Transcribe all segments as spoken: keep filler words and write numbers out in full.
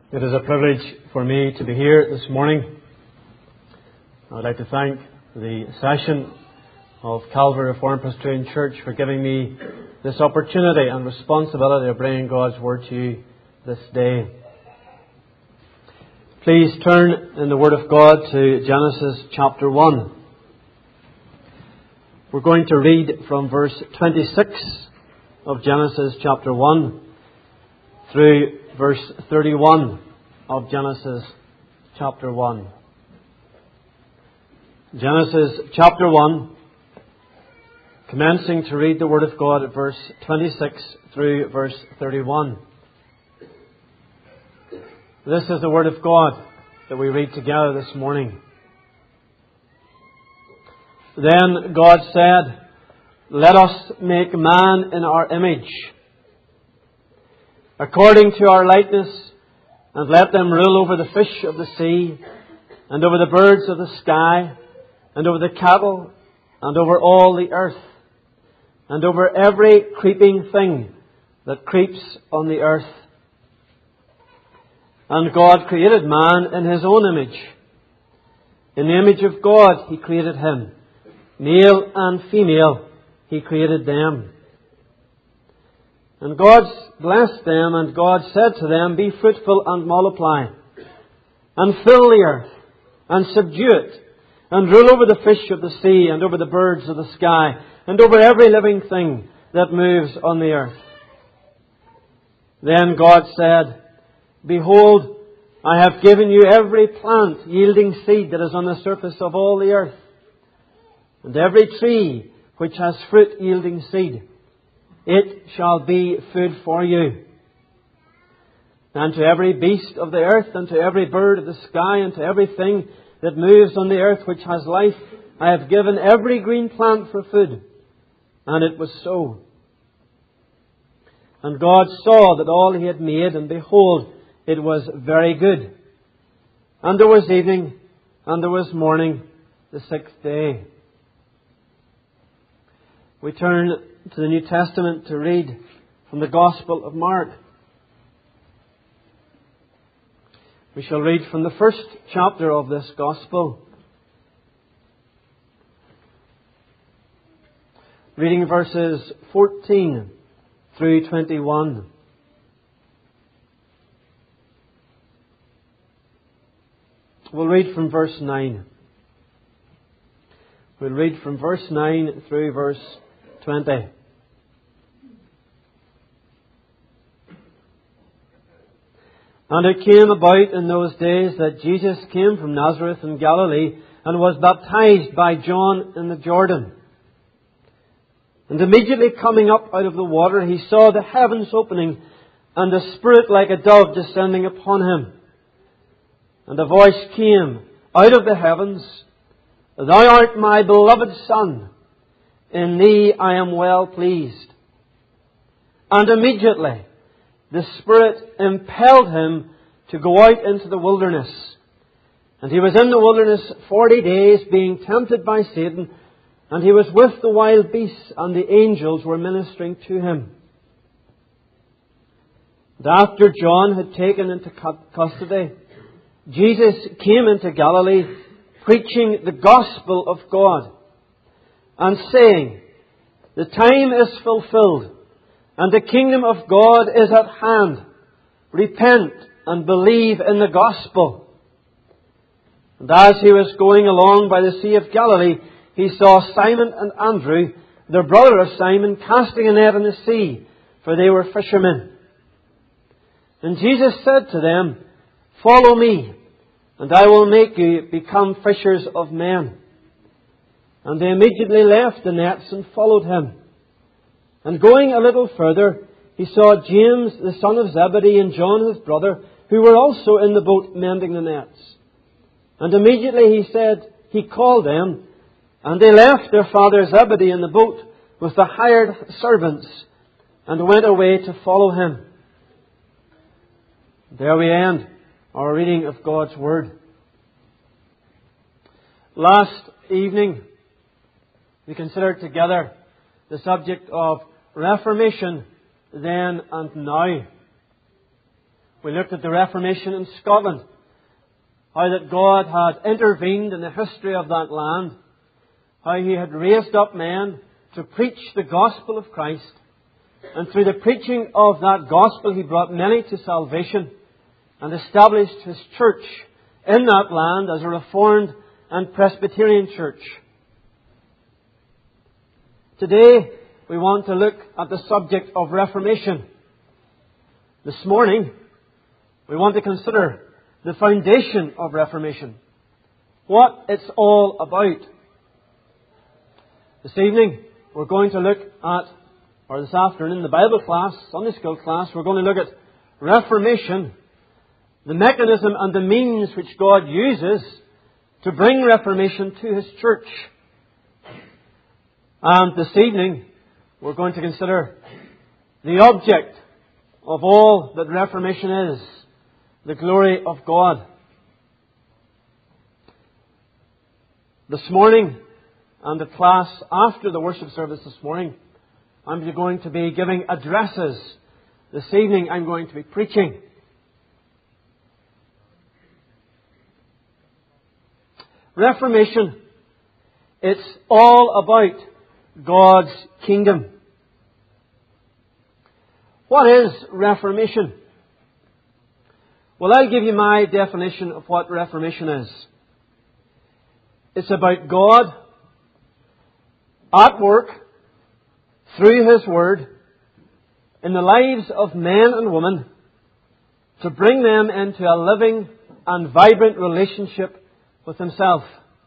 It is a privilege for me to be here this morning. I would like to thank the session of Calvary Reformed Presbyterian Church for giving me this opportunity and responsibility of bringing God's Word to you this day. Please turn in the Word of God to Genesis chapter one. We're going to read from verse twenty-six of Genesis chapter one through verse thirty-one of Genesis chapter one. Genesis chapter one, commencing to read the Word of God at verse twenty-six through verse thirty-one. This is the Word of God that we read together this morning. Then God said, "Let us make man in our image, according to our likeness, and let them rule over the fish of the sea, and over the birds of the sky, and over the cattle, and over all the earth, and over every creeping thing that creeps on the earth." And God created man in His own image. In the image of God He created him. Male and female He created them. And God blessed them, and God said to them, "Be fruitful and multiply, and fill the earth, and subdue it, and rule over the fish of the sea, and over the birds of the sky, and over every living thing that moves on the earth." Then God said, "Behold, I have given you every plant yielding seed that is on the surface of all the earth, and every tree which has fruit yielding seed. It shall be food for you. And to every beast of the earth, and to every bird of the sky, and to everything that moves on the earth which has life, I have given every green plant for food." And it was so. And God saw that all He had made, and behold, it was very good. And there was evening, and there was morning, the sixth day. We turn to the New Testament to read from the Gospel of Mark. We shall read from the first chapter of this Gospel, reading verses fourteen through twenty-one. We'll read from verse nine. We'll read from verse nine through verse twenty. "And it came about in those days that Jesus came from Nazareth in Galilee, and was baptized by John in the Jordan. And immediately coming up out of the water, He saw the heavens opening, and the Spirit like a dove descending upon Him. And a voice came out of the heavens, 'Thou art my beloved Son, in Thee I am well pleased.' And immediately the Spirit impelled Him to go out into the wilderness. And He was in the wilderness forty days, being tempted by Satan. And He was with the wild beasts, and the angels were ministering to Him. And after John had taken into custody, Jesus came into Galilee, preaching the gospel of God, and saying, 'The time is fulfilled, and the kingdom of God is at hand. Repent and believe in the gospel.' And as He was going along by the Sea of Galilee, He saw Simon and Andrew, the brother of Simon, casting a net in the sea, for they were fishermen. And Jesus said to them, 'Follow me, and I will make you become fishers of men.' And they immediately left the nets and followed Him. And going a little further, He saw James, the son of Zebedee, and John his brother, who were also in the boat mending the nets. And immediately He said, He called them, and they left their father Zebedee in the boat with the hired servants, and went away to follow Him." There we end our reading of God's Word. Last evening, we considered together the subject of Reformation then and now. We looked at the Reformation in Scotland, how that God had intervened in the history of that land, how He had raised up men to preach the gospel of Christ, and through the preaching of that gospel He brought many to salvation and established His church in that land as a Reformed and Presbyterian church. Today we want to look at the subject of Reformation. This morning we want to consider the foundation of Reformation, what it's all about. This evening we're going to look at, or this afternoon in the Bible class, Sunday school class, we're going to look at Reformation, the mechanism and the means which God uses to bring Reformation to His church. And this evening we're going to consider the object of all that Reformation is, the glory of God. This morning, and the class after the worship service this morning, I'm going to be giving addresses. This evening I'm going to be preaching. Reformation, it's all about God's kingdom. What is Reformation? Well, I'll give you my definition of what Reformation is. It's about God at work through His Word in the lives of men and women to bring them into a living and vibrant relationship with Himself.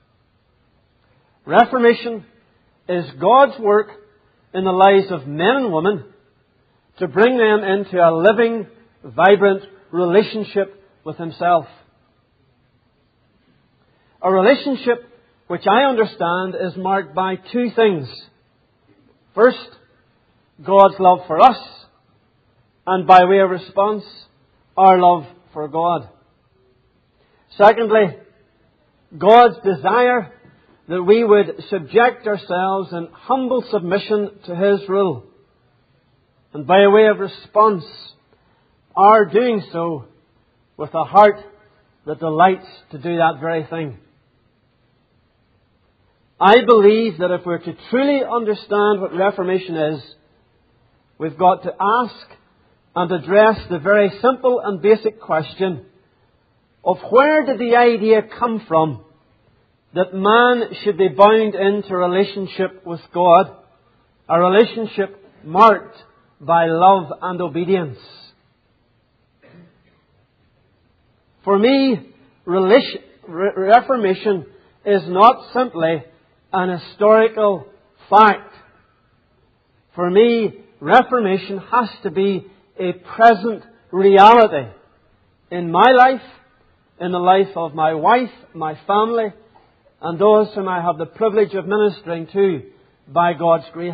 Reformation is God's work in the lives of men and women to bring them into a living, vibrant relationship with Himself. A relationship which I understand is marked by two things. First, God's love for us, and by way of response, our love for God. Secondly, God's desire that we would subject ourselves in humble submission to His rule. And by way of response, our doing so with a heart that delights to do that very thing. I believe that if we're to truly understand what Reformation is, we've got to ask and address the very simple and basic question of where did the idea come from that man should be bound into a relationship with God, a relationship marked by love and obedience. For me, Reformation is not simply an historical fact. For me, Reformation has to be a present reality in my life, in the life of my wife, my family, and those whom I have the privilege of ministering to by God's grace.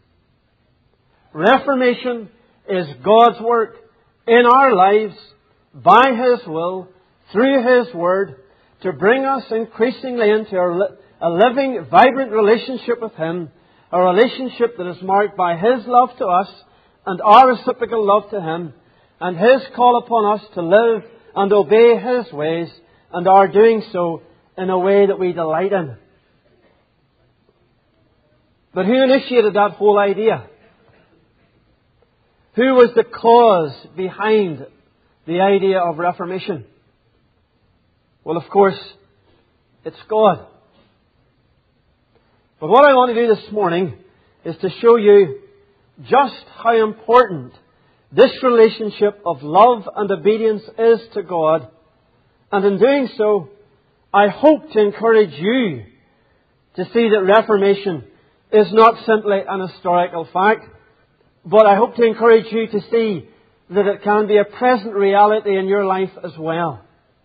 Reformation is God's work in our lives, by His will, through His Word, to bring us increasingly into a living, vibrant relationship with Him, a relationship that is marked by His love to us and our reciprocal love to Him, and His call upon us to live and obey His ways, and our doing so in a way that we delight in. But who initiated that whole idea? Who was the cause behind the idea of Reformation? Well, of course, it's God. But what I want to do this morning is to show you just how important this relationship of love and obedience is to God. And in doing so, I hope to encourage you to see that Reformation is not simply an historical fact, but I hope to encourage you to see that it can be a present reality in your life as well.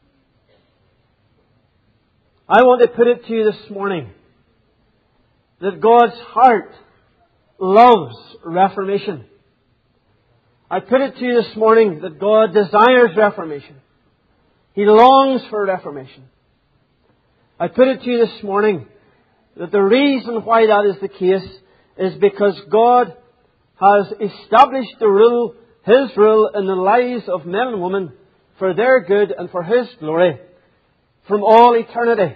I want to put it to you this morning that God's heart loves Reformation. I put it to you this morning that God desires Reformation. He longs for Reformation. I put it to you this morning that the reason why that is the case is because God has established the rule, His rule in the lives of men and women for their good and for His glory from all eternity.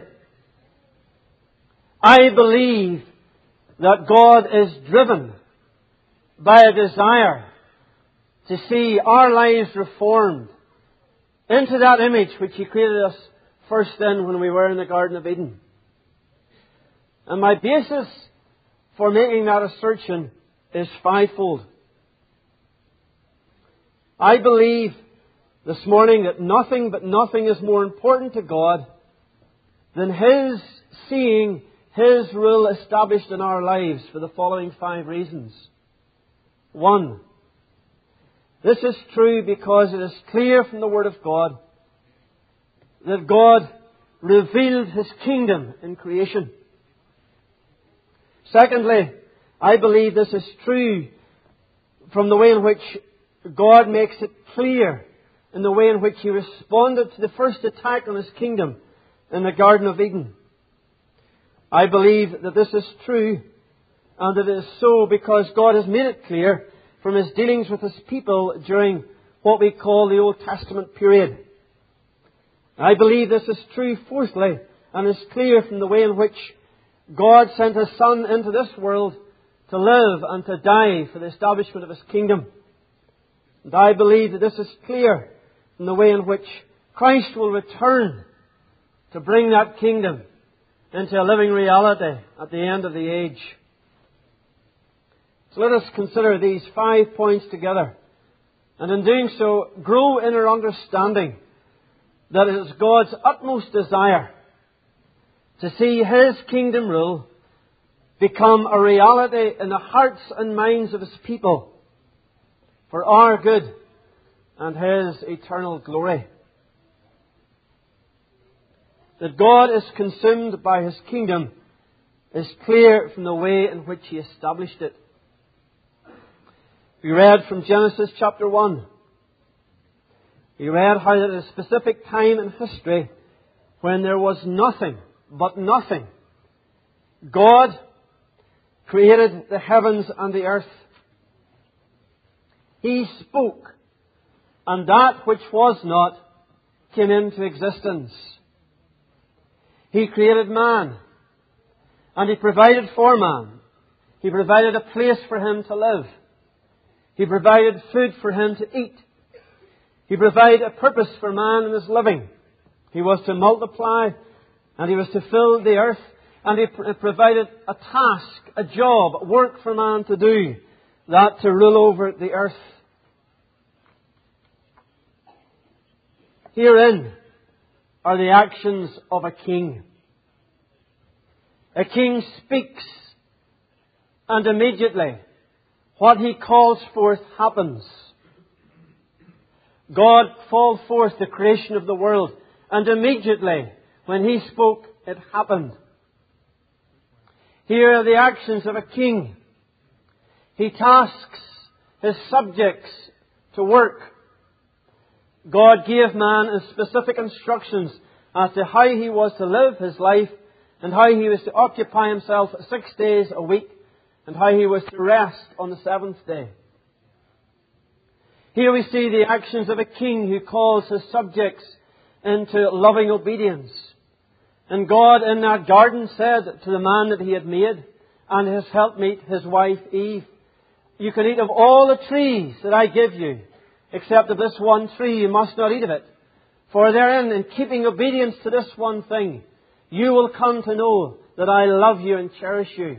I believe that God is driven by a desire to see our lives reformed into that image which He created us first in when we were in the Garden of Eden. And my basis for making that assertion is fivefold. I believe this morning that nothing but nothing is more important to God than His seeing His rule established in our lives for the following five reasons. One, this is true because it is clear from the Word of God that God revealed His kingdom in creation. Secondly, I believe this is true from the way in which God makes it clear in the way in which He responded to the first attack on His kingdom in the Garden of Eden. I believe that this is true and that it is so because God has made it clear from His dealings with His people during what we call the Old Testament period. I believe this is true, fourthly, and is clear from the way in which God sent His Son into this world to live and to die for the establishment of His kingdom. And I believe that this is clear from the way in which Christ will return to bring that kingdom into a living reality at the end of the age. So let us consider these five points together, and in doing so, grow in our understanding that it is God's utmost desire to see His kingdom rule become a reality in the hearts and minds of His people for our good and His eternal glory. That God is consumed by His kingdom is clear from the way in which He established it. We read from Genesis chapter one. We read how at a specific time in history when there was nothing but nothing, God created the heavens and the earth. He spoke, and that which was not came into existence. He created man, and He provided for man. He provided a place for him to live. He provided food for him to eat. He provided a purpose for man in his living. He was to multiply, and He was to fill the earth, and He provided a task, a job, work for man to do, that to rule over the earth. Herein are the actions of a king. A king speaks, and immediately what he calls forth happens. God called forth the creation of the world, and immediately when He spoke, it happened. Here are the actions of a king. He tasks His subjects to work. God gave man specific instructions as to how he was to live his life and how he was to occupy himself six days a week and how he was to rest on the seventh day. Here we see the actions of a king who calls his subjects into loving obedience. And God in that garden said to the man that He had made and his helpmeet, his wife Eve, "You can eat of all the trees that I give you, except of this one tree you must not eat of it. For therein, in keeping obedience to this one thing, you will come to know that I love you and cherish you."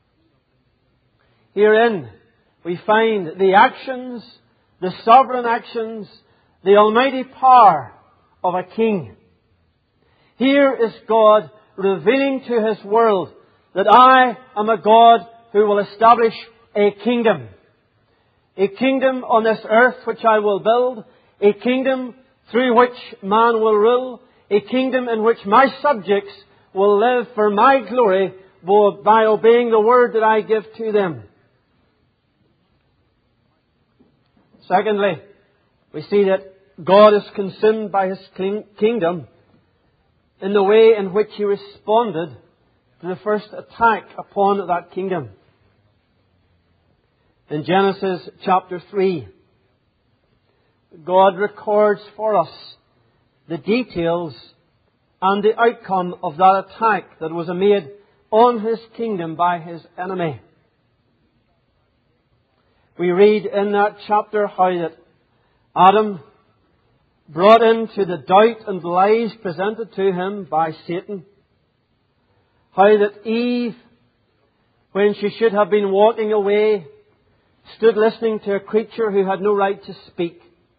Herein we find the actions, the sovereign actions, the almighty power of a king. Here is God revealing to His world that I am a God who will establish a kingdom. A kingdom on this earth which I will build. A kingdom through which man will rule. A kingdom in which my subjects will live for my glory by obeying the word that I give to them. Secondly, we see that God is consumed by His kingdom in the way in which He responded to the first attack upon that kingdom. In Genesis chapter three, God records for us the details and the outcome of that attack that was made on His kingdom by His enemy. We read in that chapter how that Adam, brought into the doubt and lies presented to him by Satan, how that Eve, when she should have been walking away, stood listening to a creature who had no right to speak.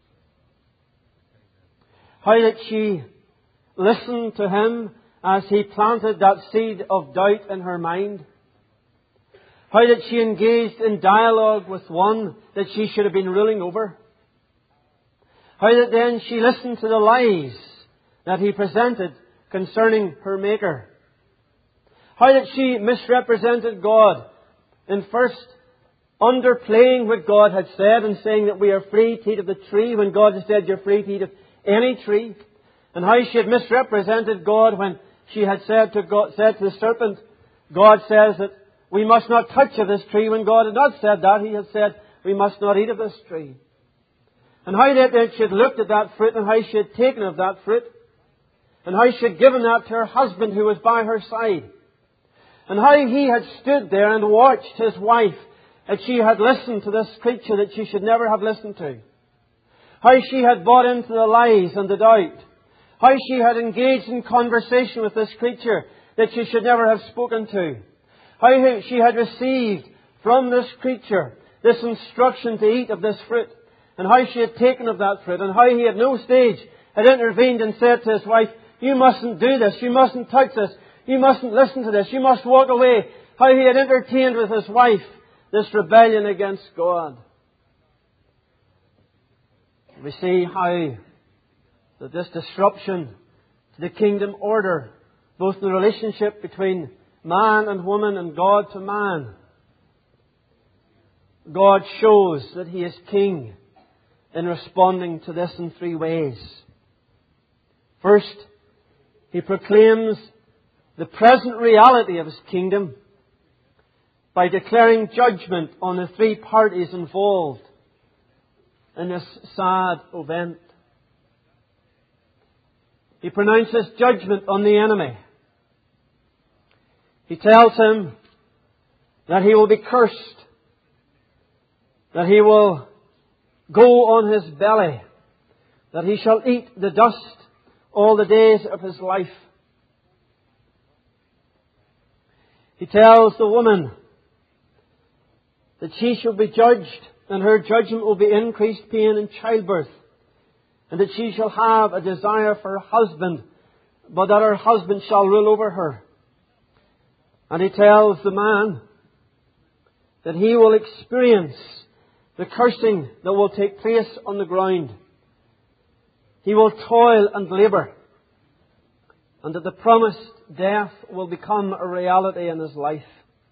How that she listened to him as he planted that seed of doubt in her mind. How that she engaged in dialogue with one that she should have been ruling over. How that then she listened to the lies that he presented concerning her Maker. How that she misrepresented God in first underplaying what God had said and saying that we are free to eat of the tree when God had said you're free to eat of any tree. And how she had misrepresented God when she had said to God, said to the serpent, God says that we must not touch of this tree, when God had not said that. He had said we must not eat of this tree. And how that she had looked at that fruit and how she had taken of that fruit. And how she had given that to her husband who was by her side. And how he had stood there and watched his wife, that she had listened to this creature that she should never have listened to. How she had bought into the lies and the doubt. How she had engaged in conversation with this creature that she should never have spoken to. How she had received from this creature this instruction to eat of this fruit. And how she had taken of that fruit. And how he at no stage had intervened and said to his wife, you mustn't do this. You mustn't touch this. You mustn't listen to this. You must walk away. How he had entertained with his wife this rebellion against God. We see how that this disruption to the kingdom order, both in the relationship between man and woman and God to man, God shows that He is King in responding to this in three ways. First, He proclaims the present reality of His kingdom by declaring judgment on the three parties involved in this sad event. He pronounces judgment on the enemy. He tells him that he will be cursed, that he will go on his belly, that he shall eat the dust all the days of his life. He tells the woman that she shall be judged, and her judgment will be increased pain in childbirth, and that she shall have a desire for her husband, but that her husband shall rule over her. And he tells the man that he will experience the cursing that will take place on the ground. He will toil and labour, and that the promised death will become a reality in his life.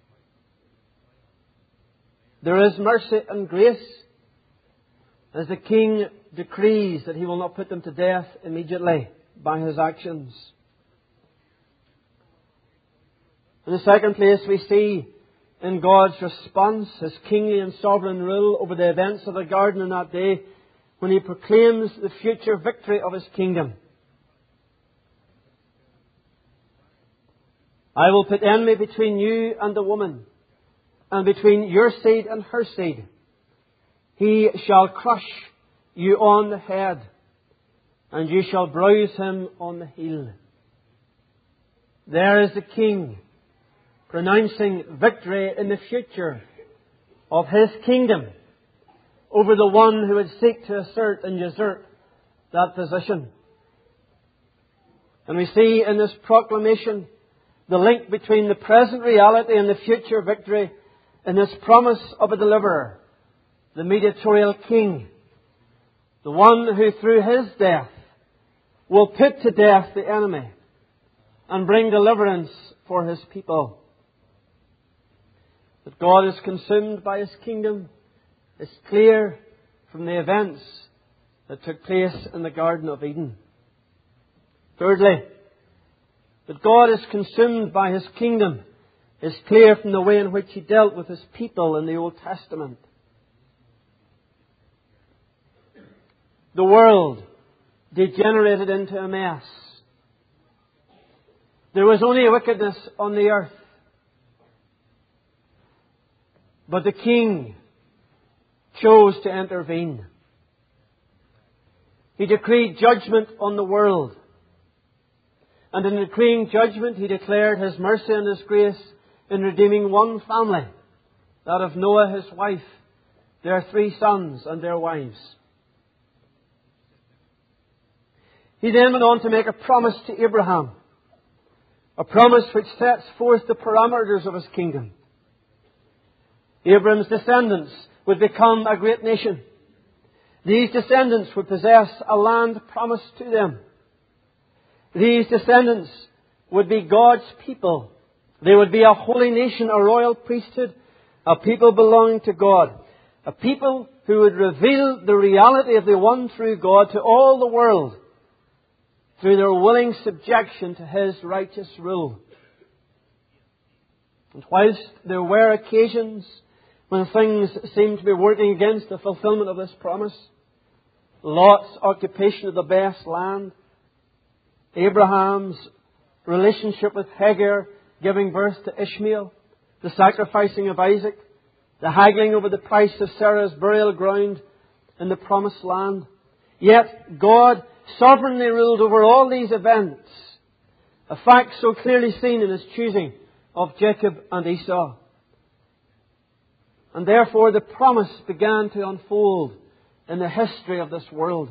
There is mercy and grace as the King decrees that He will not put them to death immediately by His actions. In the second place, we see in God's response His kingly and sovereign rule over the events of the garden on that day, when He proclaims the future victory of His kingdom. I will put enmity between you and the woman, and between your seed and her seed. He shall crush you on the head, and you shall bruise him on the heel. There is the King pronouncing victory in the future of His kingdom over the one who would seek to assert and usurp that position. And we see in this proclamation the link between the present reality and the future victory in this promise of a deliverer, the mediatorial King, the one who through His death will put to death the enemy and bring deliverance for His people. That God is consumed by His kingdom is clear from the events that took place in the Garden of Eden. Thirdly, that God is consumed by His kingdom is clear from the way in which He dealt with His people in the Old Testament. the world degenerated into a mess. There was only wickedness on the earth. But the King chose to intervene. He decreed judgment on the world. And in decreeing judgment, He declared His mercy and His grace in redeeming one family, that of Noah, his wife, their three sons and their wives. He then went on to make a promise to Abraham, a promise which sets forth the parameters of His kingdom. Abraham's descendants would become a great nation. These descendants would possess a land promised to them. These descendants would be God's people. They would be a holy nation, a royal priesthood, a people belonging to God. A people who would reveal the reality of the one true God to all the world through their willing subjection to His righteous rule. And whilst there were occasions when things seemed to be working against the fulfillment of this promise, Lot's occupation of the best land, Abraham's relationship with Hagar giving birth to Ishmael, the sacrificing of Isaac, the haggling over the price of Sarah's burial ground in the promised land. Yet God sovereignly ruled over all these events, a fact so clearly seen in His choosing of Jacob and Esau. And therefore the promise began to unfold in the history of this world.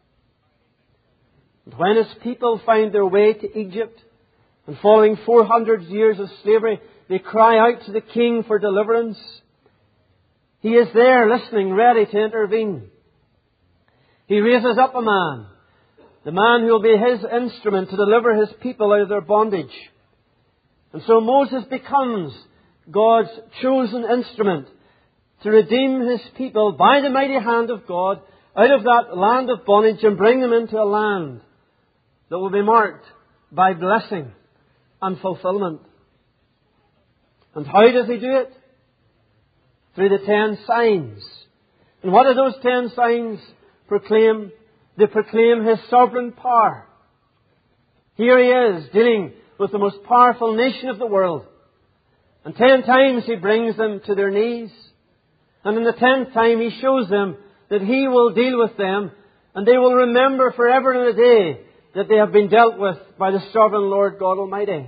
And when His people find their way to Egypt, and following four hundred years of slavery, they cry out to the King for deliverance, He is there listening, ready to intervene. He raises up a man, the man who will be His instrument to deliver His people out of their bondage. And so Moses becomes God's chosen instrument to redeem His people by the mighty hand of God out of that land of bondage and bring them into a land that will be marked by blessing and fulfillment. And how does He do it? Through the ten signs. And what do those ten signs proclaim? They proclaim His sovereign power. Here He is dealing with the most powerful nation of the world. And ten times He brings them to their knees. And in the tenth time He shows them that He will deal with them, and they will remember forever and a day that they have been dealt with by the sovereign Lord God Almighty.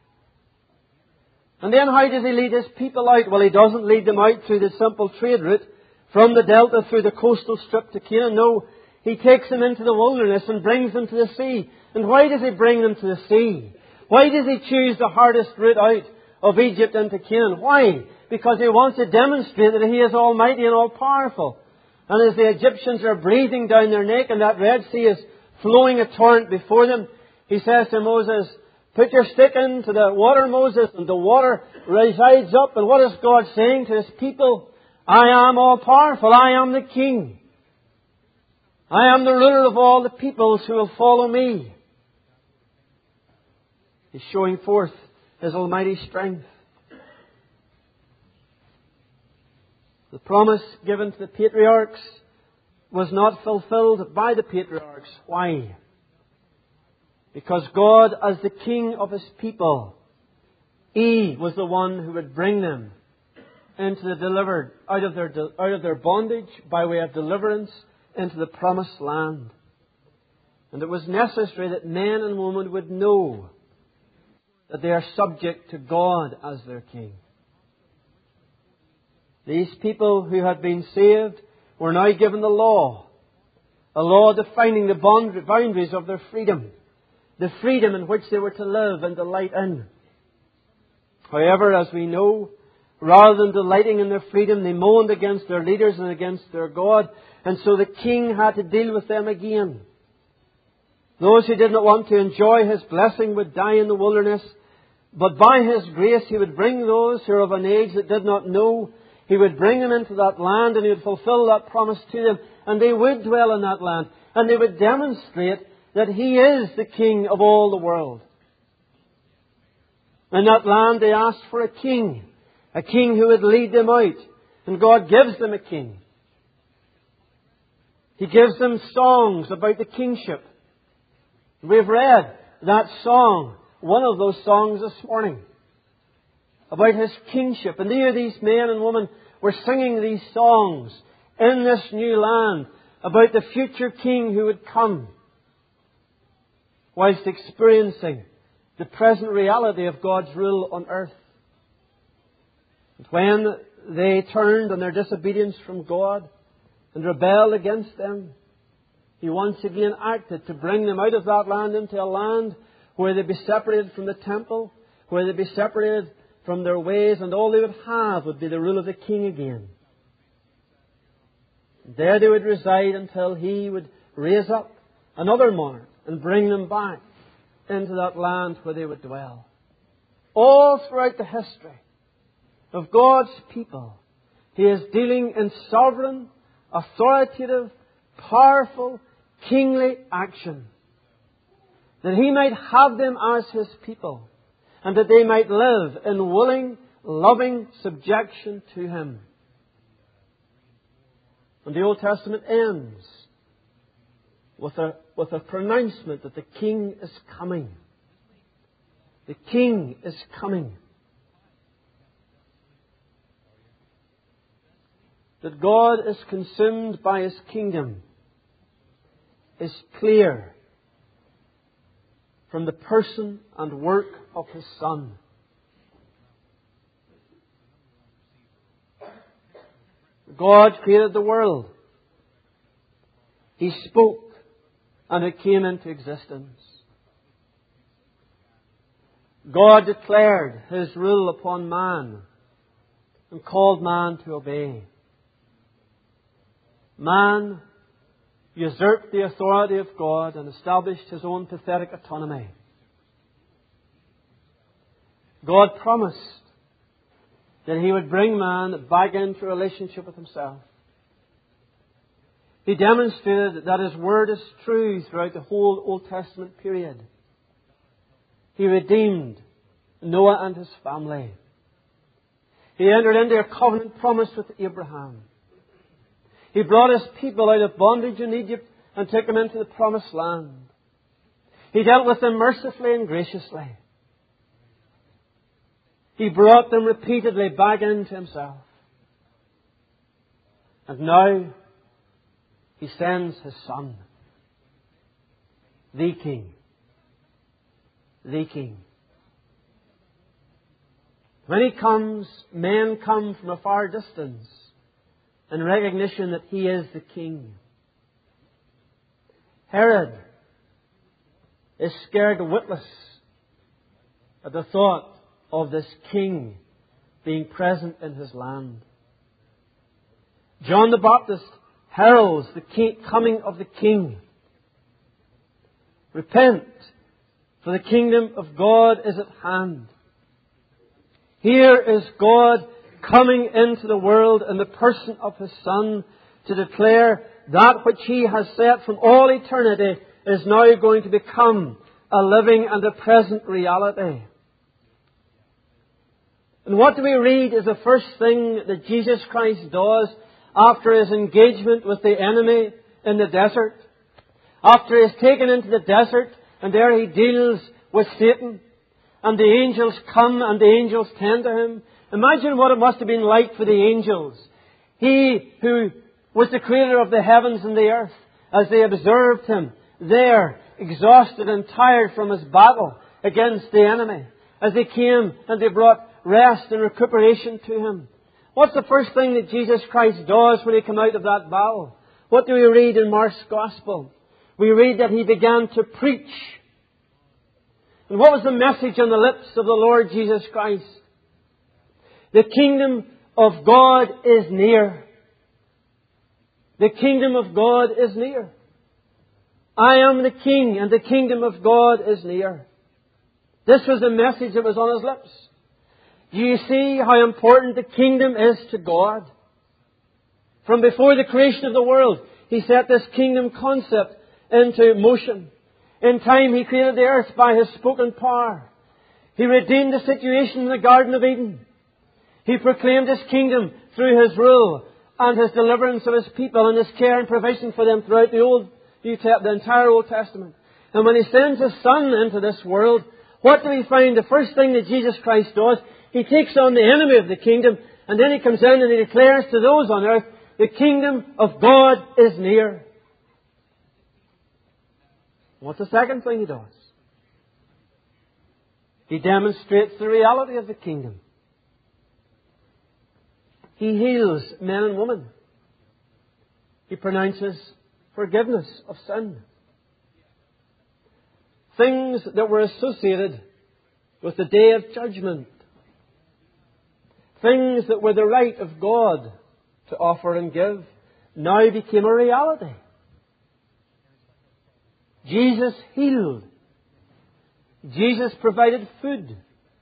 And then how does He lead His people out? Well, He doesn't lead them out through the simple trade route from the delta through the coastal strip to Canaan. No, He takes them into the wilderness and brings them to the sea. And why does He bring them to the sea? Why does He choose the hardest route out of Egypt into Canaan? Why? Because He wants to demonstrate that He is almighty and all-powerful. And as the Egyptians are breathing down their neck and that Red Sea is flowing a torrent before them, He says to Moses, put your stick into the water, Moses, and the water resides up. And what is God saying to His people? I am all-powerful. I am the King. I am the ruler of all the peoples who will follow me. He's showing forth His almighty strength. The promise given to the patriarchs was not fulfilled by the patriarchs. Why? Because God, as the King of His people, He was the one who would bring them into the delivered out of their out of their bondage by way of deliverance into the promised land. And it was necessary that men and women would know that they are subject to God as their King. These people who had been saved were now given the law, a law defining the boundaries of their freedom, the freedom in which they were to live and delight in. However, as we know, rather than delighting in their freedom, they moaned against their leaders and against their God, and so the King had to deal with them again. Those who did not want to enjoy His blessing would die in the wilderness, but by His grace He would bring those who are of an age that did not know. He would bring them into that land and He would fulfill that promise to them, and they would dwell in that land, and they would demonstrate that He is the King of all the world. In that land they asked for a king, a king who would lead them out, and God gives them a king. He gives them songs about the kingship. We've read that song, one of those songs this morning, about His kingship. And here these men and women were singing these songs in this new land about the future King who would come, whilst experiencing the present reality of God's rule on earth. And when they turned in their disobedience from God and rebelled against them, He once again acted to bring them out of that land into a land where they'd be separated from the temple, where they'd be separated from their ways, and all they would have would be the rule of the King again. And there they would reside until He would raise up another monarch and bring them back into that land where they would dwell. All throughout the history of God's people, He is dealing in sovereign, authoritative, powerful, kingly action, that He might have them as His people, and that they might live in willing, loving subjection to Him. And the Old Testament ends with a, with a pronouncement that the King is coming. The King is coming. That God is consumed by His kingdom is clear from the person and work of His Son. God created the world. He spoke and it came into existence. God declared His rule upon man and called man to obey. Man usurped the authority of God and established his own pathetic autonomy. God promised that He would bring man back into a relationship with Himself. He demonstrated that His Word is true throughout the whole Old Testament period. He redeemed Noah and his family. He entered into a covenant promise with Abraham. He brought His people out of bondage in Egypt and took them into the promised land. He dealt with them mercifully and graciously. He brought them repeatedly back into Himself. And now He sends His Son, the King. The King. When He comes, men come from a far distance in recognition that He is the King. Herod is scared witless at the thought of this King being present in his land. John the Baptist heralds the king, coming of the King. Repent, for the kingdom of God is at hand. Here is God coming into the world in the person of His Son to declare that which He has said from all eternity is now going to become a living and a present reality. And what do we read is the first thing that Jesus Christ does after His engagement with the enemy in the desert? After He is taken into the desert and there He deals with Satan and the angels come and the angels tend to Him. Imagine what it must have been like for the angels. He who was the creator of the heavens and the earth, as they observed Him there, exhausted and tired from His battle against the enemy, as they came and they brought rest and recuperation to Him. What's the first thing that Jesus Christ does when He came out of that battle? What do we read in Mark's Gospel? We read that He began to preach. And what was the message on the lips of the Lord Jesus Christ? The kingdom of God is near. The kingdom of God is near. I am the King and the kingdom of God is near. This was the message that was on His lips. Do you see how important the kingdom is to God? From before the creation of the world, He set this kingdom concept into motion. In time, He created the earth by His spoken power. He redeemed the situation in the Garden of Eden. He proclaimed His kingdom through His rule and His deliverance of His people and His care and provision for them throughout the Old, New Te- the entire Old Testament. And when He sends His Son into this world, what do we find? The first thing that Jesus Christ does, He takes on the enemy of the kingdom, and then He comes in and He declares to those on earth, the kingdom of God is near. What's the second thing He does? He demonstrates the reality of the kingdom. He heals men and women. He pronounces forgiveness of sin. Things that were associated with the day of judgment. Things that were the right of God to offer and give now became a reality. Jesus healed. Jesus provided food.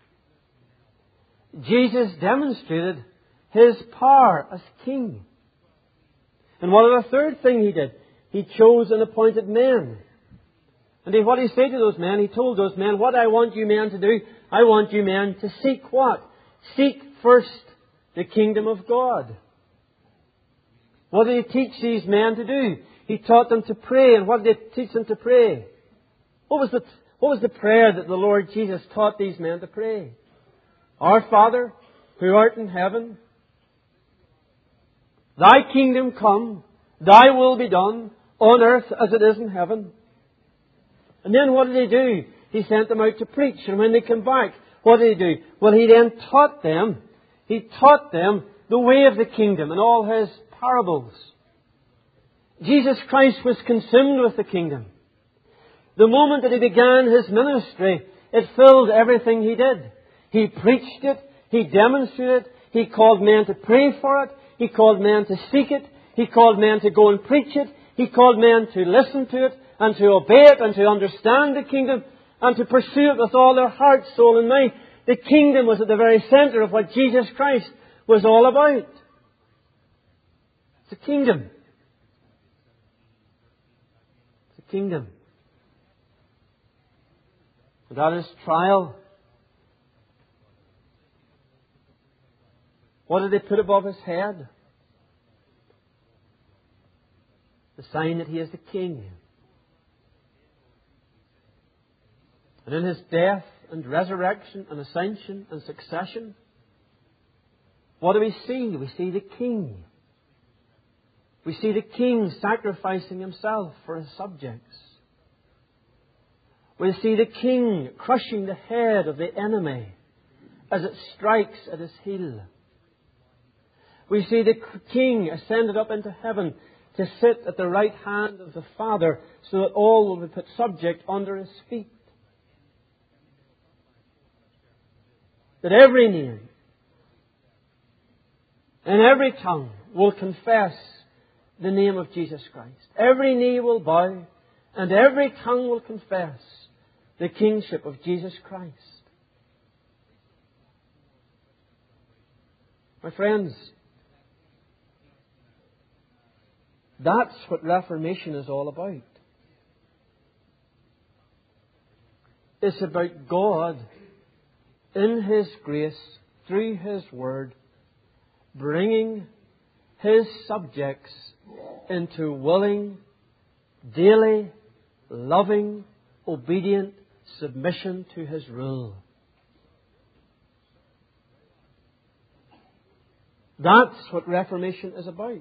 Jesus demonstrated His power as King. And what was the third thing He did? He chose and appointed men. And what He said to those men, He told those men, what I want you men to do, I want you men to seek what? Seek first the kingdom of God. What did He teach these men to do? He taught them to pray. And what did He teach them to pray? What was the, what was the prayer that the Lord Jesus taught these men to pray? Our Father, who art in heaven, Thy kingdom come, Thy will be done, on earth as it is in heaven. And then what did He do? He sent them out to preach. And when they came back, what did He do? Well, He then taught them, He taught them the way of the kingdom and all His parables. Jesus Christ was consumed with the kingdom. The moment that He began His ministry, it filled everything He did. He preached it, He demonstrated it, He called men to pray for it, He called men to seek it, He called men to go and preach it, He called men to listen to it and to obey it and to understand the kingdom and to pursue it with all their heart, soul and mind. The kingdom was at the very centre of what Jesus Christ was all about. It's a kingdom. It's a kingdom. Without His trial, what did they put above His head? The sign that He is the King. And in His death and resurrection and ascension and succession, what do we see? We see the King. We see the King sacrificing Himself for His subjects. We see the King crushing the head of the enemy as it strikes at His heel. We see the King ascended up into heaven to sit at the right hand of the Father so that all will be put subject under His feet. That every knee and every tongue will confess the name of Jesus Christ. Every knee will bow and every tongue will confess the kingship of Jesus Christ. My friends, that's what Reformation is all about. It's about God, in His grace, through His Word, bringing His subjects into willing, daily, loving, obedient submission to His rule. That's what Reformation is about.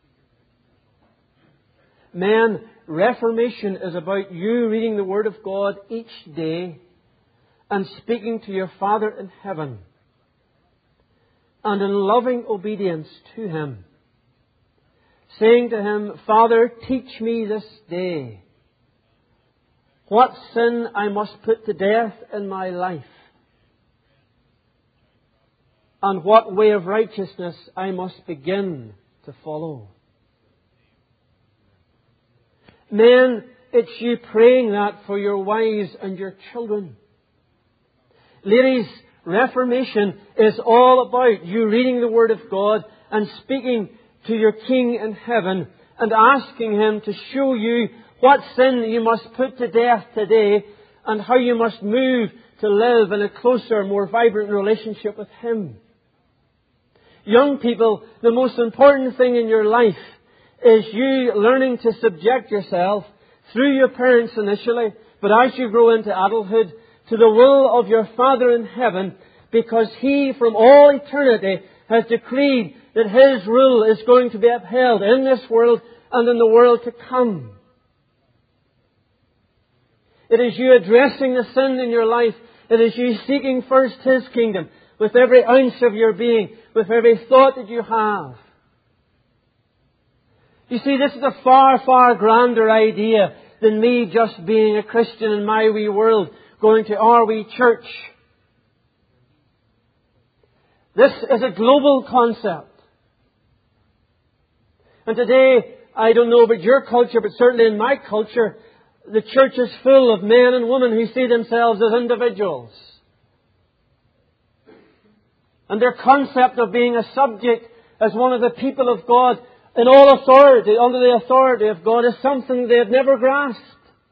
Men, Reformation is about you reading the Word of God each day and speaking to your Father in heaven and in loving obedience to Him, saying to Him, Father, teach me this day what sin I must put to death in my life and what way of righteousness I must begin to follow. Men, it's you praying that for your wives and your children. Ladies, Reformation is all about you reading the Word of God and speaking to your King in heaven and asking Him to show you what sin you must put to death today and how you must move to live in a closer, more vibrant relationship with Him. Young people, the most important thing in your life is you learning to subject yourself through your parents initially, but as you grow into adulthood, to the will of your Father in heaven, because He from all eternity has decreed that His rule is going to be upheld in this world and in the world to come. It is you addressing the sin in your life. It is you seeking first His kingdom with every ounce of your being, with every thought that you have. You see, this is a far, far grander idea than me just being a Christian in my wee world, going to our wee church. This is a global concept. And today, I don't know about your culture, but certainly in my culture, the church is full of men and women who see themselves as individuals. And their concept of being a subject as one of the people of God in all authority, under the authority of God, is something they have never grasped.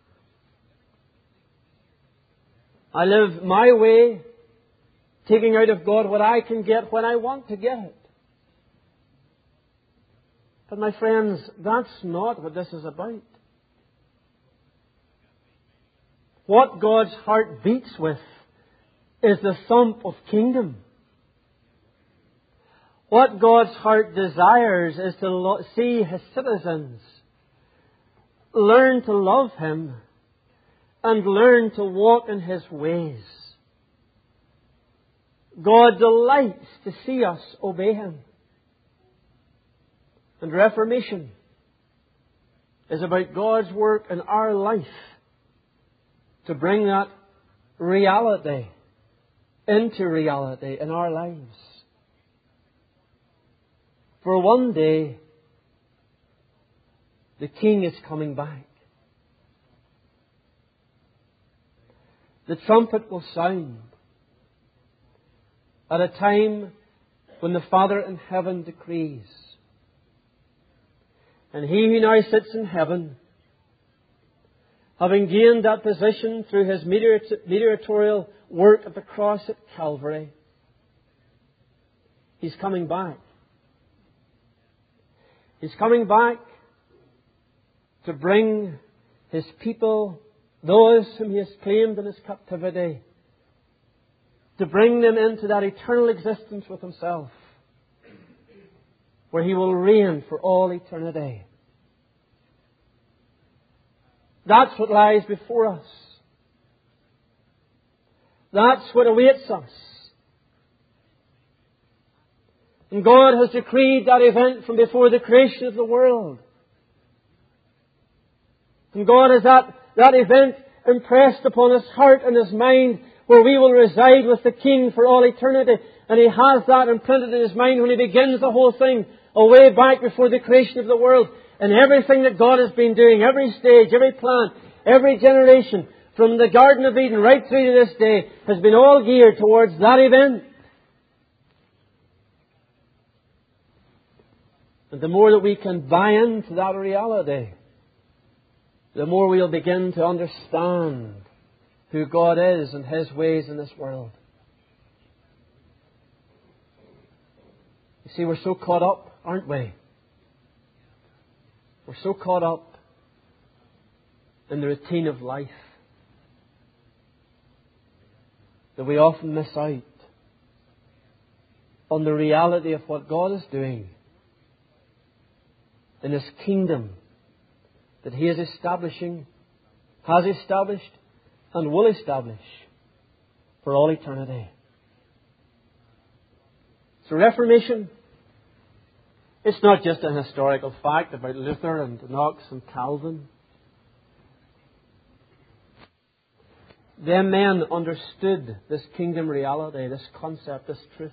I live my way, taking out of God what I can get when I want to get it. But my friends, that's not what this is about. What God's heart beats with is the thump of kingdom. What God's heart desires is to lo- see His citizens learn to love Him and learn to walk in His ways. God delights to see us obey Him. And Reformation is about God's work in our life to bring that reality into reality in our lives. For one day, the King is coming back. The trumpet will sound at a time when the Father in heaven decrees. And He who now sits in heaven, having gained that position through His mediatorial work at the cross at Calvary, He's coming back. He's coming back to bring His people, those whom He has claimed in His captivity, to bring them into that eternal existence with Himself, where He will reign for all eternity. That's what lies before us. That's what awaits us. And God has decreed that event from before the creation of the world. And God has that, that event impressed upon His heart and His mind, where we will reside with the King for all eternity. And He has that imprinted in His mind when He begins the whole thing, away back before the creation of the world. And everything that God has been doing, every stage, every plant, every generation, from the Garden of Eden right through to this day, has been all geared towards that event. And the more that we can buy into that reality, the more we'll begin to understand who God is and His ways in this world. You see, we're so caught up, aren't we? We're so caught up in the routine of life that we often miss out on the reality of what God is doing in His kingdom that He is establishing, has established, and will establish for all eternity. So Reformation, it's not just a historical fact about Luther and Knox and Calvin. Them men understood this kingdom reality, this concept, this truth.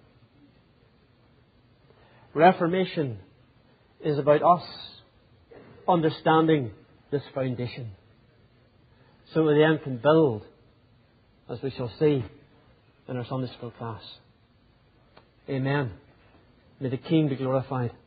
Reformation is about us understanding this foundation, so we then can build, as we shall see in our Sunday school class. Amen. May the King be glorified.